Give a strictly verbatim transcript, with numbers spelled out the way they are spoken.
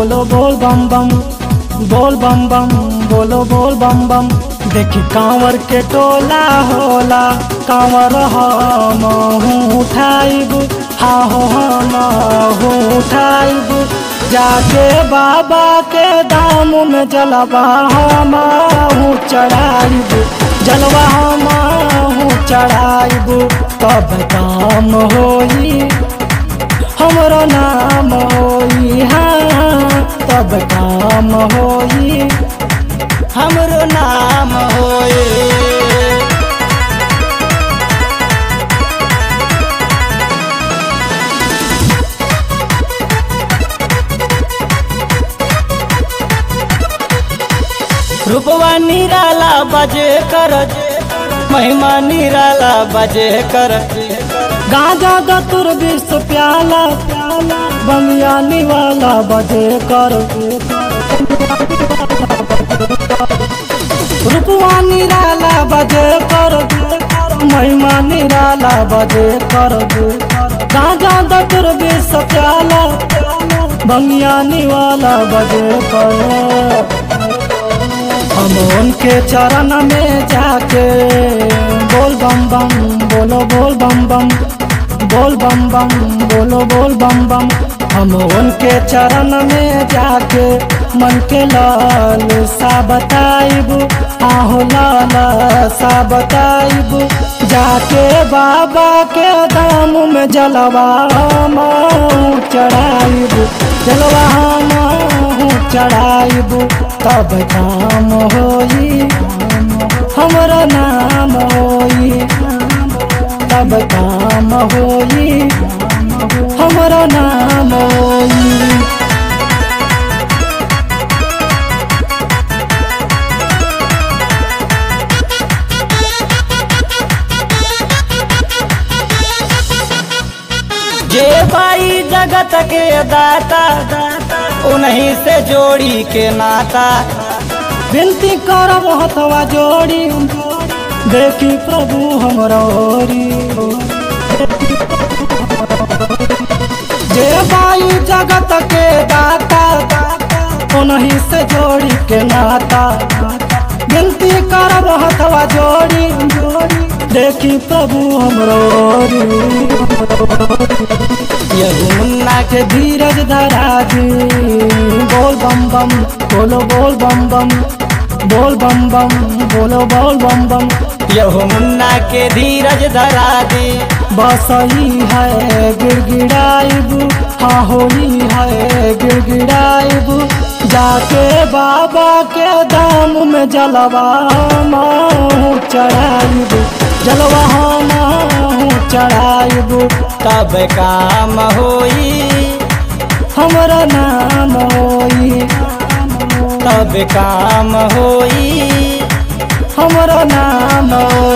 बोलो बोल बम बम, बोल बम बम, बोलो बोल बम बम। देखी कांवर के टोला होला, कांवर हम उठाइब, हाँ हो हम उठाइब। जाके बाबा के दाम में जलवा हम चढ़ाइब, जलवा हम चढ़ाइब। तब काम होई हमरो नाम होई, हाँ तब काम होई हमरो नाम होई। रूपवा निराला बजे कर, महिमा निराला बजे कर। गांजा दतुर विष प्याला, बंगिया निवाला बजे कर। रूपवा निराला बजे कर, महिमा निराला बजे कर। गांजा दतुर विष प्याला, बंगिया निवाला बजे कर। हम उनके चरण में जाके बोल बम बम, बोलो बोल बम बम, बोल बम बम, बोलो बोल बम बम। हम उनके चरण में जाके मन के लाल सा बताइब, आहो लाल सा बताइब। जाके बाबा के दाम में जलवा चढ़ाइब, जलवा चढ़ाइब। तब काम होई हमरो नाम होई, तब काम होई हमरो नाम होई। जे भाई जगत के दाता, उन्हीं से जोड़ी के नाता। विनती करब हथवा जोड़ी, देखी प्रभु हमरा ओरी। जे भाई जगत के दाता, उन्हीं से जोड़ी के नाता। विनती करब हथवा जोड़ी, देखी प्रभु हमरा ओरी। यमुना के धीरज धरा दी, बोल बम बम, बोलो बोल बम बम, बोल बम बम, बोलो बोल बम बम। यमुना के धीरज धरा दी, बस ही है गिड़गिड़ाइब, हाँ होई है गिड़गिड़ाइब। जाके बाबा के दाम में जलवा चढ़ाइब, जलवा चढ़ाइब। तब काम होई हमरो नाम होई, तब काम होई हमरो नाम होई।